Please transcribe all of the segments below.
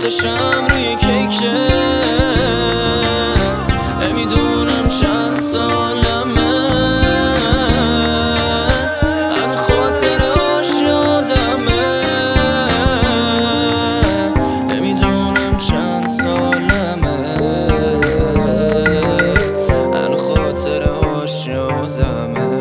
چشم روی کیکه نمیدونم چند سالمه هنو خاطرهاش یادمه نمیدونم چند سالمه هنو خاطرهاش یادمه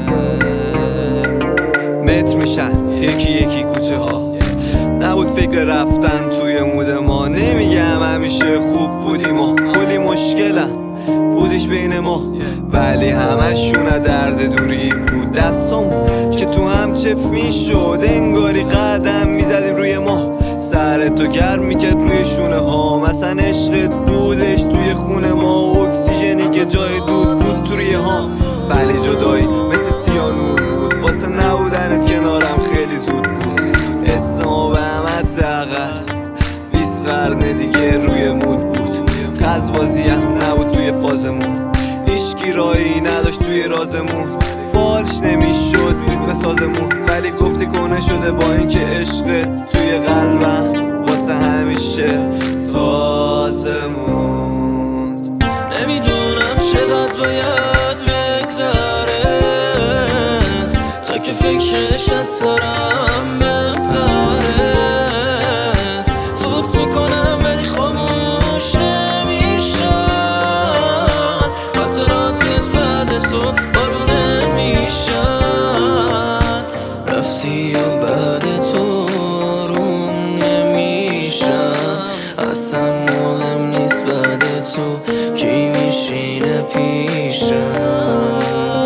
متر میشن یکی یکی کوچه ها نبود فکر رفتن توی مود ما نمیگم همیشه خوب بودیم و کلی مشکلم بودش بین ما ولی همشون درد دوری بود دستام که تو هم چف میشد انگاری قدم میزدیم روی ما سرتو گرم میکرد روی شونه ها مثلا عشقت بودش توی خونه ما اکسیژنی که جای دود بود تو ریه ها ولی جدایی مثل سیانور بود واسه نبودنت کنارم خیلی زود بود اسم به همت دقل 20 قرن دیگه روی مود بود خزبازی هم نبود توی فازمون ایشکی رایی نداشت توی رازمون فالش نمیشد ریتم سازمون ولی گفتی کنه شده با اینکه عشق توی قلبم واسه همیشه تازه موند نمیدونم چقدر باید بگذره تا که فکرش از سرم بپره فوت میکنم ولی خاموش نمیشم خاطراتت بعد تو بارون نمیشن رفتی و بعد تو آروم نمیشن اصلا مهم نیست بعد تو کی میشینه پیشم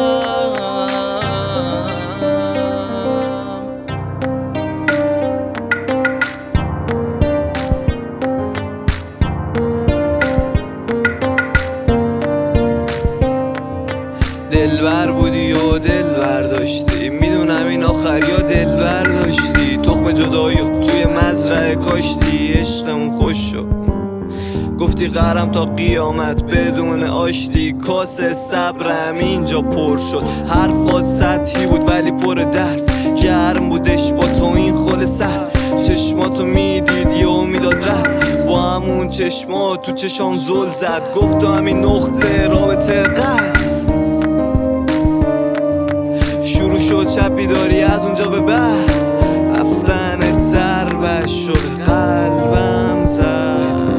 دلبر بودی و دل برداشتی میدونم این آخر یا دل برداشتی تخم جدایی توی مزرعه کاشتی عشقمون خوش شد گفتی قرم تا قیامت بدون آشتی کاسه صبرم اینجا پر شد حرفات سطحی بود ولی پر درد گرم بودش با تو این خل سرد چشماتو میدیدی و میداد رد با همون چشمات تو چشام زل زد گفت تو همین نقطه رابطه قطع شروع شد شب بیداری از اونجا به بعد رفتنت ضربش شد قلبم زد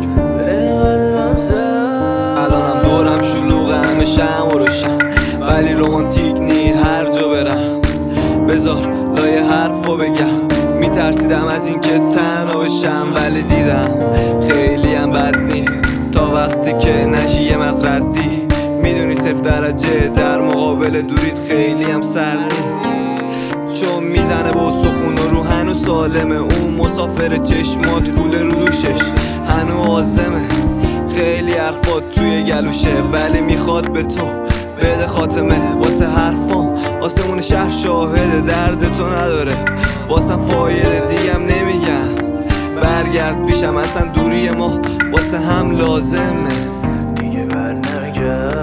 الانم دورم شلوغه همه شمع و روشن ولی رومانتیک نی هر جا برم بذار لایه حرفو بگم میترسیدم از این که تنها بشم ولی دیدم خیلی هم بد نی تا وقتی که نشی یه مغز ردی میدونی 0 درجه در مقابل دوریت خیلی هم سردی چون میزنه با سخون و رو هنو سالمه اون مسافر چشمات کوله رو دوشش هنو آزمه خیلی حرفات توی گلوشه ولی میخواد به تو بده خاتمه واسه حرفام آسمون شهر شاهده درد تو نداره واسم فایده دیگم نمیگم برگرد پیشم اصلا دوری ما واسه هم لازمه دیگه بر نگرد